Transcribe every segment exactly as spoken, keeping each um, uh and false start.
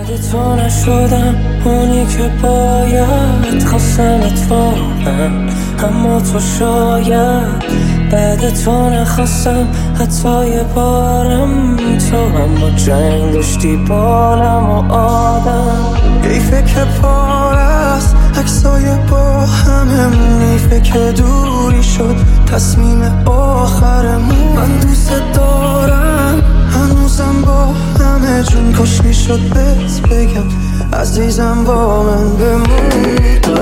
بعد تو نشدم اونی که باید، خواستم اتفاقا اما تو شاید. بعد تو نخواستم حتی یه بارم، تو اما جنگ داشتی بالم و آدم. حیفه که پار است عکسای با هممون، حیفه که دوری شد تصمیم آخرمون. من دوست دارم هنوزم با همه جون، کاش میشد بهت بگم عزیزم با من بمون.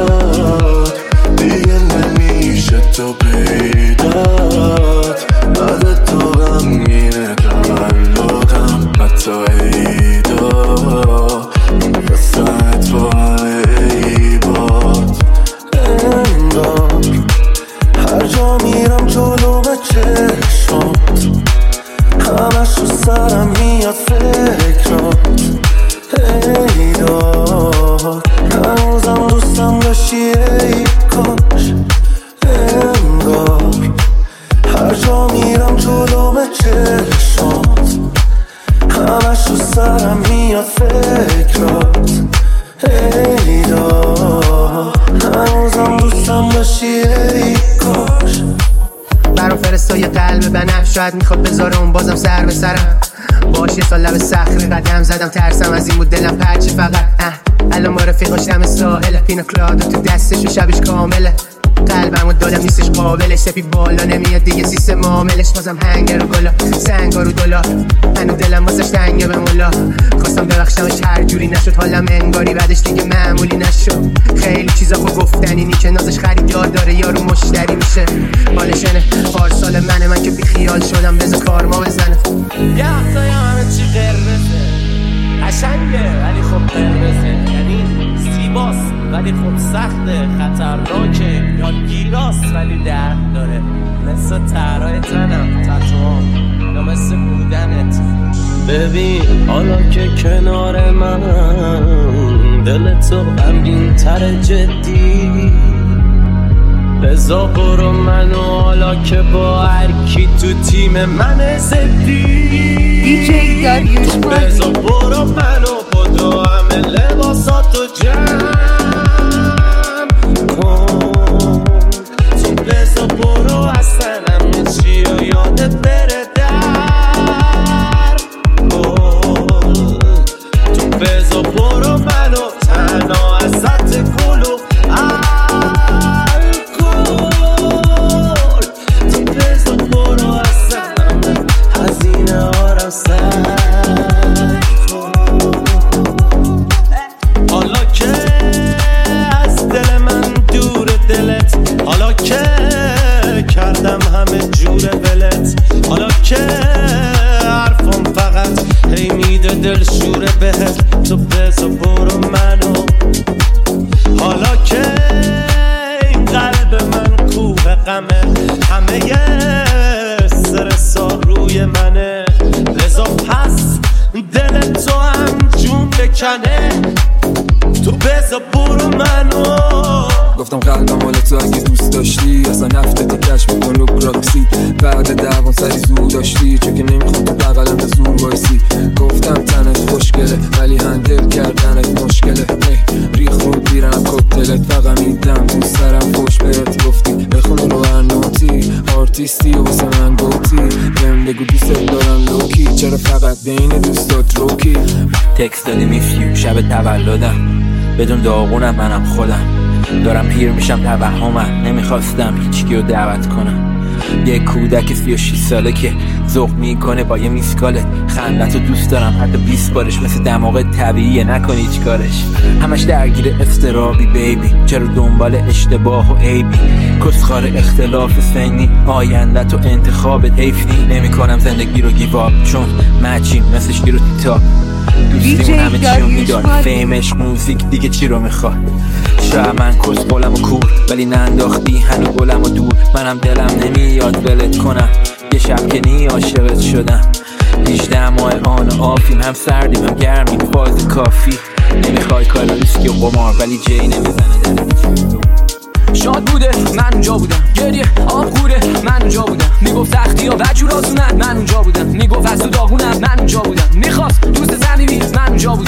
دیگه نمیشه تو پیدات، بعد تو غمگینه تولدم حتی عیدا، قصت با همه عیبات. انگار هر جا میرم جلو به چشمات، همش رو سرم میاد فکرات. ای دار هنوزم دوستم داشتی ای کاش. انگار هر جا میرم جلو به چشمات، همش رو سرم میاد فکرات. ای دار هنوزم دوستم داشتی ای کاش. برام فرستای قلب بنفش، شاید میخواد بذاره اون بازم سر به سرم. باشه سال لب صخره قدم زدم، ترسم از این بود دلم پرچه فقط. اه الان ما رفیقاش دم ساحله، پینا کلادو تو دستش و شبش کامله. قلبمو دادم نیستش قابلش، سپید بالا نمیاد دیگه سیستم معاملش. بازم هنگر و گلا سنگا رو دلار، هنو دلم واسش تنگه به مولا. خواستم ببخشمش هر جوری نشد، حالم انگاری بعدش دیگه معمولی نشد. خیلی چیزا خب گفتنی نی که نازش خریدار داره یارو مشتری میشه. حالشنه پارسال منه من که بی خیال شدم، بذار کارما بزنه. یه هفتایی همه چی قرمزه، قشنگه ولی خب قرمزه، یعنی زیباست ولی خب سخته، خطرناکه، یا گیراست ولی درد داره. مثل ترهای تنم تطوام یا مثل بودنت. ببین حالا که کنار من، دل تو غمگین تر جدی. بزا برو منو حالا که با هر کی تو تیم من زدی. دیجی داریوش مانی. بزا برو منو با دو همه لباساتو جمع کن. تو بزا برو اصلا همه چی رو یادت بره در کن. تو بزا برو منو تنها ازت کلو کردم همه جور ولت. حالا که حرفم فقط هی میده دل شوره بهت. تو بزا برو منو، حالا که این قلب من کوه غمه، همه استرسا روی منه. لذا پس دل تو هم جون بکنه. تو بزا برو منو. گفتم قلبم حالا تو اگه دوست داشتی، اصلا نفتتی کشف میکن و پراکسی. بعد دوان سری زور داشتی، چون که نمیخوام تو بقلم به زور وایسی. گفتم تنت خوشگله ولی هندل کردنت مشکله. ریخ خود بیرم کوکتلت، فقط میدم تو سرم خوش بهت. گفتی بخون رو هر نوتی، آرتیستی و واسه من گوتی. بهم بگو دوست دارم لوکی، چرا فقط بین دوستات روکی. تکست دادی میفیو شب تولدم، بدون داغونم منم خودم. دارم پیر میشم توهمم، نمیخواستم هیچکی رو دعوت کنم. یه کودک سی و شیش ساله که ذوق میکنه با یه میسکالت. خندتو دوست دارم حتی بیست بارش، مثل دماغ طبیعیه نکنی هیچ کارش. همش درگیر افترابی بیبی، چرا دنبال اشتباه و عیبی. کسخار اختلاف سنی، آیندت و انتخابت حیف نی. نمی کنم زندگی رو گیواب، چون مچیم مثل شیر و تیتاب. دوستیمون همه چی رو میداد، فیمش موزیک دیگه چی رو میخواد. شاید من کس قولم و کور، ولی ننداختی هنو گلم و دور. منم دلم نمیاد ولت کنم، یه شب که نی عاشقت شدم. هجده ماه آن آفیم، هم سردیم هم گرمیم، فاز کافی. نمیخوای کالا ریسکی و قمار، ولی جی نمیزنه دلم. شاد بوده من اونجا بودم، گریه آب خوره من اونجا بودم. میگفت سختی ها وجور آسونن من اونجا بودم. میگفت از تو داغونم من اونجا بودم. میخواست دوست زمینی من اونجا بودم. میکرد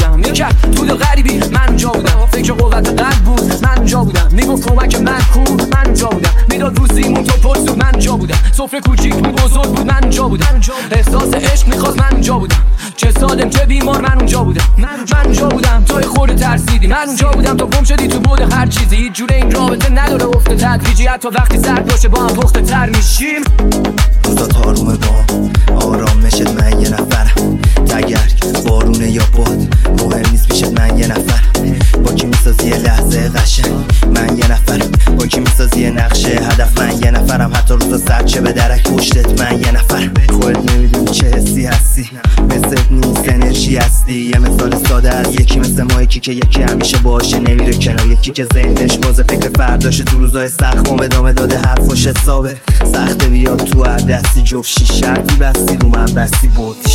کرد تو دل غریبی من اونجا بودم، فکر قوت قلب بود من اونجا بودم، میگفت کمک من کو من اونجا بودم، میداد روزیمون تو پست بود من اونجا بودم، سفره کوچیک بود بزرگ بود من اونجا بودم، احساس عشق میخواست من اونجا بودم، چه سالم چه بیمار من اونجا بودم، من اونجا بودم تو خورده ترسیدی، من اونجا بودم تو گم شدی تو بود هر چیزی، هیچ جوره این رابطه نداره افت تدریجی، حتی وقتی سرد باشه با هم پخته تر میشیم. روزا تارومه با آرام میشد من یه نفرم، تگرگ بارونه یا باد مهم نیست پیشت من یه نفر، با کی میسازی یه لحظه قشنگ من یه نفرم، با کی میسازی یه نقشه هدف من یه نفرم، حتی روزا سرد چه به درک پشتت من یه نفر، خودت نمیدونی چه حسی هستی مثل نیست انرژی هستی، یه مثال ساده از یکی مثل ما، یکی که یکی همیشه باشه نمیره کنار، یکی که ذهنش بازه فکر فرداشه تو روزای سخت قوم ادامه داده حرفش حسابه سخته بیاد تو هر دستی جفشی شرطی بستی رو من بستی بودش.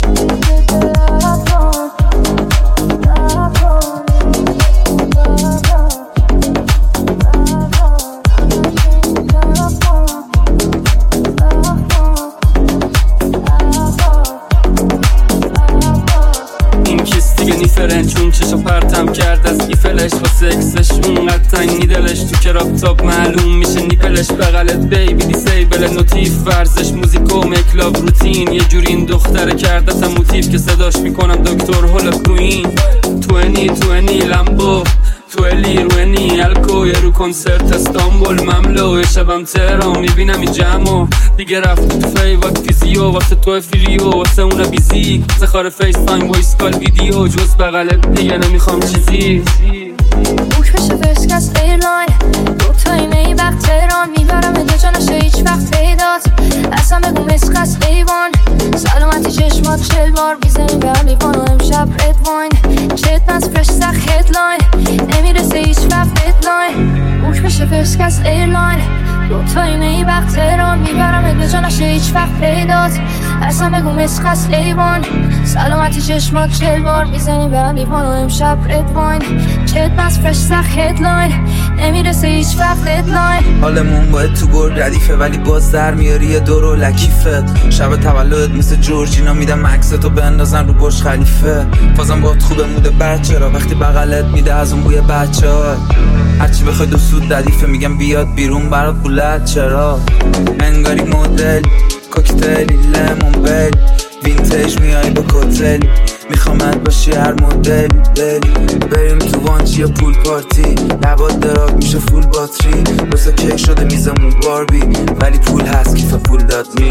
چون چشو پرتم کرد از ایفلش واسه اکسش اونقدر تنگی دلش تو کرافتاب معلوم میشه نیپلش بغلت بیبی دیسیبل نوتیف ورزش موزیک و مکلاب روتین یه جوری این دختره کردتم موتیف که صداش میکنم دکتر هول کوین توینی توینی لمبو تو الی روینی الکو یه رو کنسرت استانبول مملو یه شبم تهران میبینم این جمعو دیگه رفت تو فیوات فیزیو واسه تو فریو واسه اون بیزیک واسه خار فیس تایم وایس کال ویدیو جز بغلت دیگه نمیخوام چیزی بوک بشه فرسکس ایرلاین دو تایی می وقت تهران میبرم دو جا نشه هیچ وقت پیدات اصلا بگو مسخص ایوان سلامتی چشمات چل بار بیزنی به هم لیوان و امشب رد واین چت پنس فرش سخ هدلاین نمیرسه هیچ وقت ددلاین بوک بشه فرسکس ایرلاین دو تایی می وقت تهران میبرم دو جا نشه هیچ وقت پیدات اصلا بگو مسخص ایوان سلامتی چشمات چل بار بیزنی به هم لیوان و امشب رد واین چت پنس فرش سخ هدلاین نمیرسه هیچ وقت ددلاین حالمون باید تو گل ردیفه ولی باز در میاری یه دور و لکیفت شب تولدت مثل جورجینا میدم عکستو بندازن رو برج خلیفه بازم باید خوبه موده بچه را وقتی بغلت میده از اون بوی بچه ها هرچی بخوای دو سود ردیفه میگم بیاد بیرون برات بولد چرا انگاری مدل کوکتلی لیمون بل وینتیج میای با کتل میخوامت باشی هر مدل دلی بریم تو وانچی یا پول پارتی لبات دراغ میشه فول باتری بسه کیک شده میزمون باربی ولی پول هست کیف پول داد می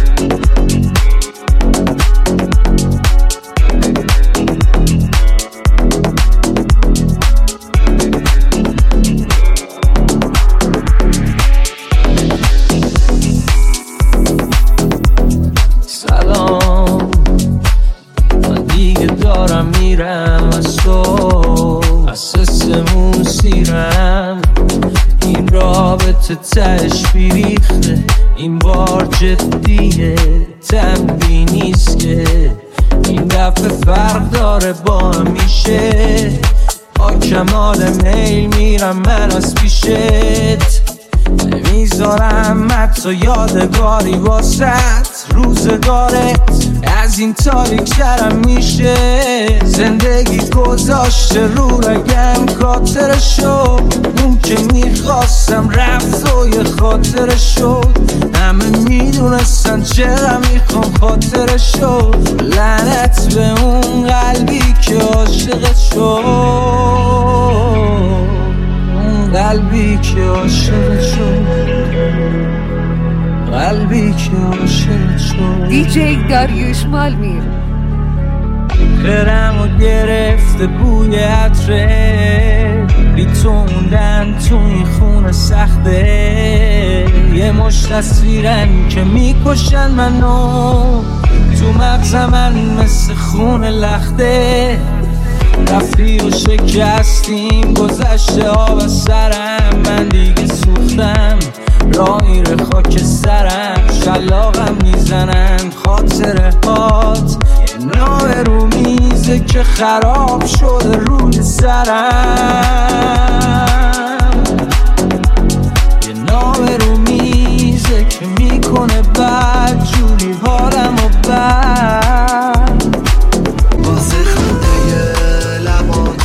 سلام من دیگه دارم میرم از تو اساسمون سیرم این رابطه تش بیریخته این بار جدیه تنبی نیست که این دفعه فرق داره با همیشه با کمال میل میرم من از پیشت نمیذارم حتی یادگاری واسط روزگارت از این تاریک‌ترم میشه زندگی گذاشته رو رگم خاطر شد اون که میخواستم رفت و یه خاطر شد همه میدونستن چرا میخوام خاطر شد لعنت به اون قلبی که عاشقت شد قلبی که عاشقت شد قلبی که عاشقت شد دی جی داریوش مالمیر خرمو گرفته بوی عطره بیتوندن تو این خونه سخته یه مش تصویرن که میکشن منو تو مغز من مثل خون لخته رفتی و شکستیم گذشته آب از سرم من دیگه سوختم راه میره خاک سرم شلاقم میزنن خاطره هات یه نامه رو میزه که خراب شده روی سرم یه نامه رو میزه که میکنه بد جوری حالم و بد واسه خنده لبان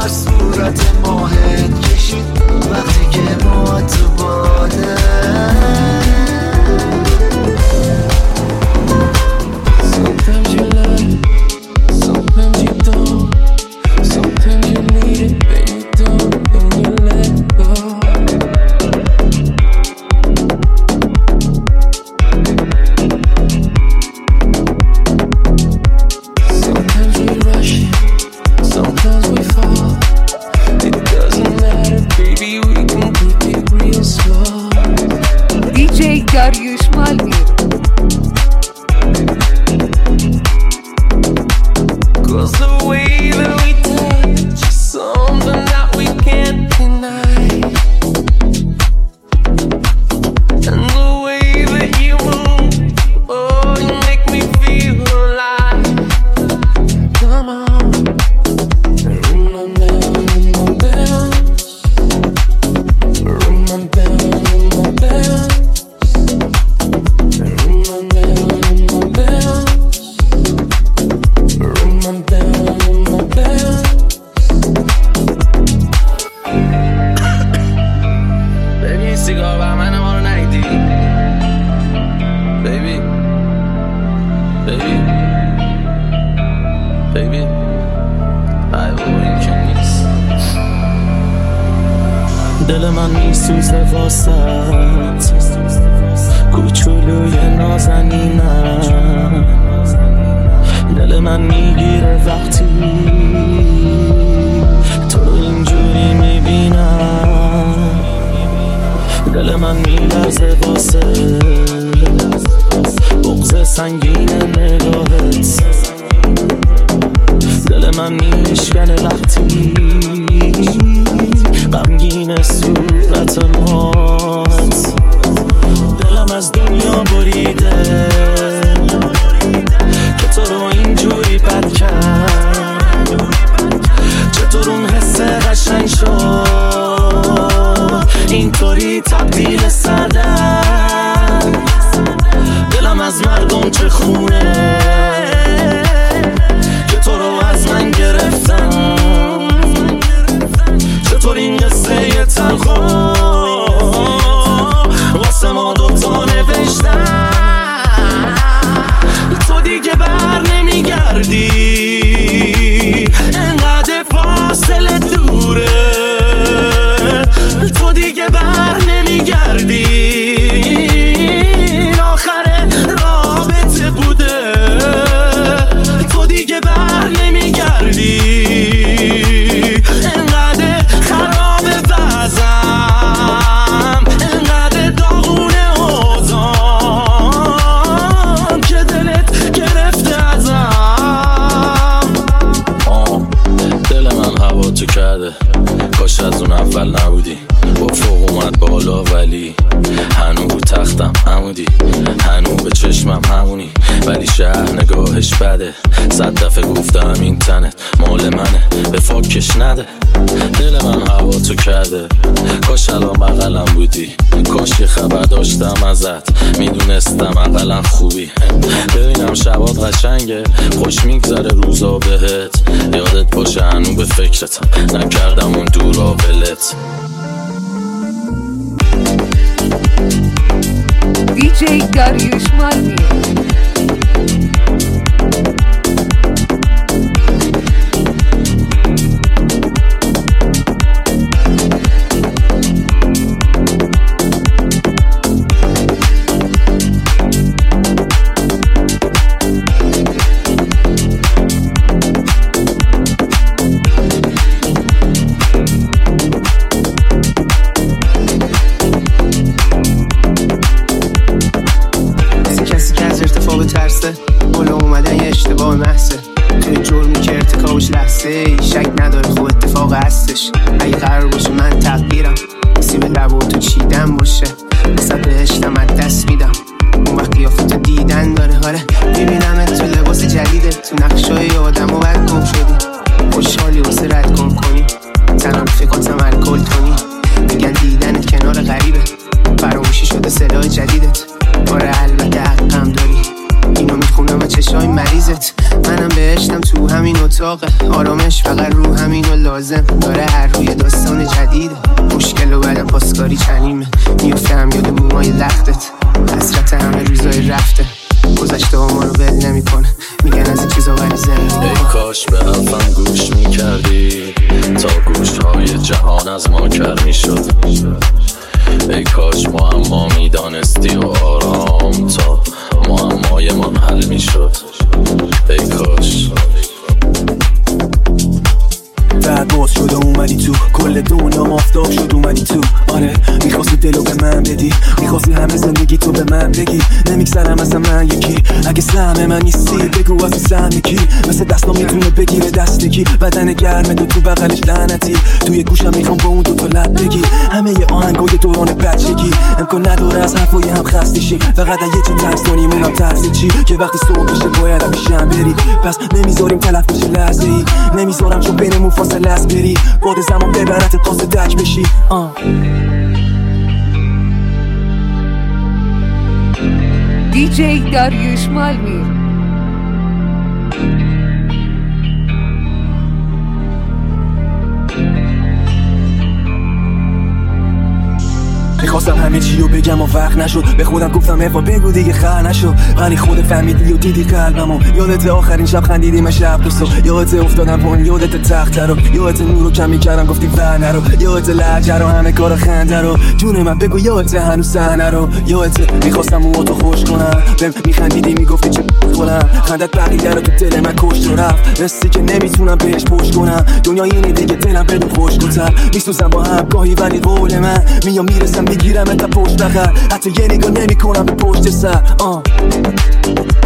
بر صورت ماهت کشید وقتی که ما تو باده. Sometimes you love, sometimes you don't. Sometimes you need it, then you don't, then you let go. Sometimes we rush, sometimes we fall. It doesn't matter, baby, we can take it real slow. دی جی داریوش مالمیر. Cause the way that we touch is something that we can't deny. And the way that you move, oh, you make me feel alive. Come on, ring my bell, ring my bell. Ring my bell, ring my bell. Ring my bell, ring my bell. Ring my bell, ring my bell. Baby این سیگار بر من ما رو ندیدی. Baby Baby Baby ای بابا این که نیست. دل من میسوزه واسط کوچولوی نازنینم. دل من میگیره وقتی تو رو اینجوری میبینم. دل من میلرزه واسه بغض سنگین نگاهت. دل من میشکنه وقتی غمگین صورت مات. دلم از دنیا بریده که تو رو اینجوری بد کرد. چطور اون حس قشنگ شد اینطوری تبدیل سردن. دلم از مردم چه خونه که تو رو از من گرفتن. چطور این قصه یه تلخو واسه ما دوتا نوشتن. تو دیگه بر نمیگردی انقدر فاصله دوره. تو دیگه بر نمیگردی آخر رابطه بوده. تو دیگه بر نمیگردی انقدر خراب وضعم انقدر داغونه اوضاعم که دلت گرفته ازم. آه دل من هوا تو کرده کاش از اون اول نبودی. با فوق اومد بالا ولی هنو رو تختم عمودی. هنو به چشمم همونی ولی شهر نگاهش بده. صد دفعه گفتم این تنت مال منه به فاکش نده. دل من هوا تو کرده کاش الان بغلم بودی. کاش یه خبر داشتم ازت میدونستم اقلا خوبی. ببینم شبات قشنگه خوش میگذره روزا بهت. یادت باشه هنو به فکرتم نکردم اون دورا ولت. دی جی داریوش مالمیر. شک نداره خب اتفاق هستش. اگه قرار باشه من تقدیرم سیب لبو تو چیدن باشه مثلا بهشتم از دست میدم. اون وقت قیافتو دیدن داره. آره میبینم تو لباس جدیده تو نقشای آدم و بد گم شدی. خوشحالی واسه رد گم کنی تنم فکاتم الکل تونی. میگن دیدنت کنار غریبه فراموشی شده صدای جدیدت. آره البته حقم داری اینو میخونم و چشای مریضت. منم بهشتم تو همین اتاقه آرامش فقط رو همین و لازم داره هر روی داستان جدیده. مشکل و بعدم پاسکاری چنیمه، میفتم یاد موهای لختت، حسرت همه روزای رفته، گذشته ها ما رو بل نمی کنه، میگن از این چیزا ولی زنده. ای کاش به حرفم گوش میکردی تا گوش های جهان از ما کر میشد. ای کاش معما میدانستی و آرام تا معمای من حل میشد. ای کاش بعد باز شد و اومدی تو، کل دنیا مافتاب شد اومدی تو. آره میخواستی دلو به من بدی، میخواستی همه زندگی تو به من بگی. نمیگذرم ازم من یکی، اگه سهم من نیستی بگو از این سهم یکی. مثل دستا میتونه بگیره دست یکی، بدن گرمه دو تو بغلش لعنتی. توی گوشم میخوام با اون دوتا لب بگی همه ی آهنگای دوران بچگی. امکان نداره از حرفای هم خسته شی، فقط یه چی ترس کنیم اونم ترس چی که وقتی صبح بشه باید همیشه بری. پس نمیذاریم تلف بشه لحظه ای، نمیذارم چون بینمون فاصله است بری. باد زمان ببرت قاصد دک بشی. آه دی جی داریوش مالمیر. میخواستم همه چی رو بگم و وقت نشد، به خودم گفتم افا بگو دیگه خر نشد. ولی خود فهمیدی و دیدی قلبمو، یادت آخرین شب خندیدیم شب دوستو، یادت افتادم پون، یادت تخت رو، یادت نور رو کمی کردم گفتی ور نرو، یادت لهجه رو همه کار خنده رو، جون من بگو یادت هنوز صحنه رو، یادت میخواستم موهاتو خوش کنم، بهم میخندیدی میگفتی چه کنم، خندت بقیه رو تو دل من کشت و رفت، رسی که نمیتونم بهش پشت کنم، دنیا اینه دیگه دلم بدون خوشگل‌تر، میسوزم با هم گاهی ولی قول من میام میرسم میگیرم تا پشت بخر، حتی یه نگاه نمی کنم به پشت سر. آه